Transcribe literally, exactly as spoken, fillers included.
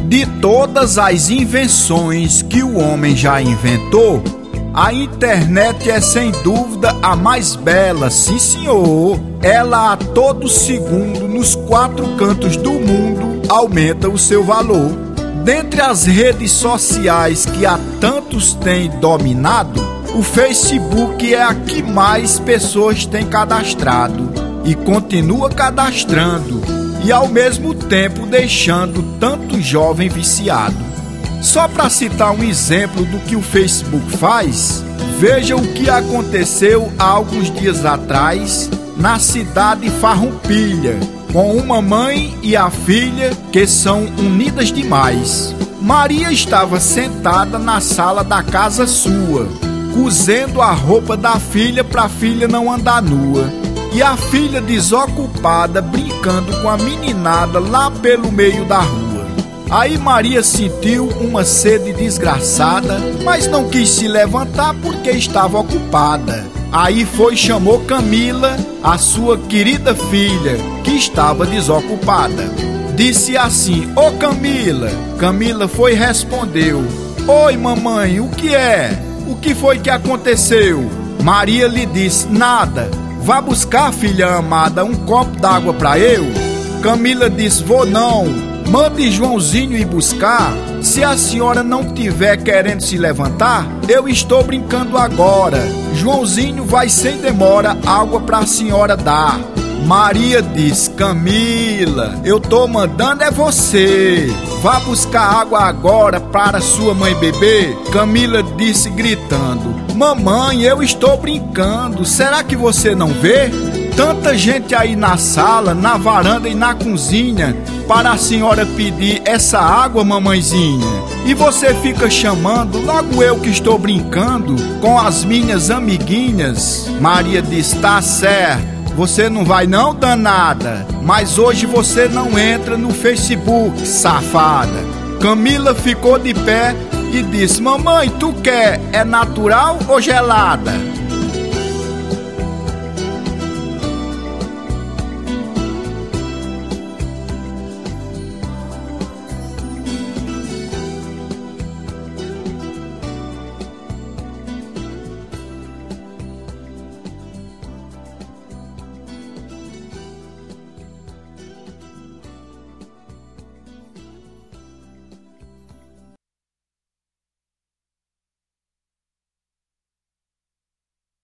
De todas as invenções que o homem já inventou, a internet é sem dúvida a mais bela, sim senhor. Ela a todo segundo, nos quatro cantos do mundo, aumenta o seu valor. Dentre as redes sociais que há tantos têm dominado, o Facebook é a que mais pessoas têm cadastrado e continua cadastrando, e ao mesmo tempo deixando tanto jovem viciado. Só para citar um exemplo do que o Facebook faz, veja o que aconteceu há alguns dias atrás na cidade Farroupilha, com uma mãe e a filha que são unidas demais. Maria estava sentada na sala da casa sua, cosendo a roupa da filha para a filha não andar nua. E a filha desocupada brincando com a meninada lá pelo meio da rua. Aí Maria sentiu uma sede desgraçada, mas não quis se levantar porque estava ocupada. Aí foi e chamou Camila, a sua querida filha, que estava desocupada. Disse assim: "Ô Camila." Camila foi e respondeu: "Oi mamãe, o que é? O que foi que aconteceu?" Maria lhe disse: "Nada. Vá buscar, filha amada, um copo d'água para eu." Camila disse: "Vou não. Mande Joãozinho ir buscar. Se a senhora não tiver querendo se levantar, eu estou brincando agora. Joãozinho vai sem demora água para a senhora dar." Maria disse: "Camila, eu tô mandando é você. Vá buscar água agora para sua mãe beber." Camila disse gritando: "Mamãe, eu estou brincando. Será que você não vê? Tanta gente aí na sala, na varanda e na cozinha para a senhora pedir essa água, mamãezinha. E você fica chamando, logo eu que estou brincando com as minhas amiguinhas." Maria disse: "Tá certo. Você não vai não, danada, mas hoje você não entra no Facebook, safada." Camila ficou de pé e disse: "Mamãe, tu quer é natural ou gelada?"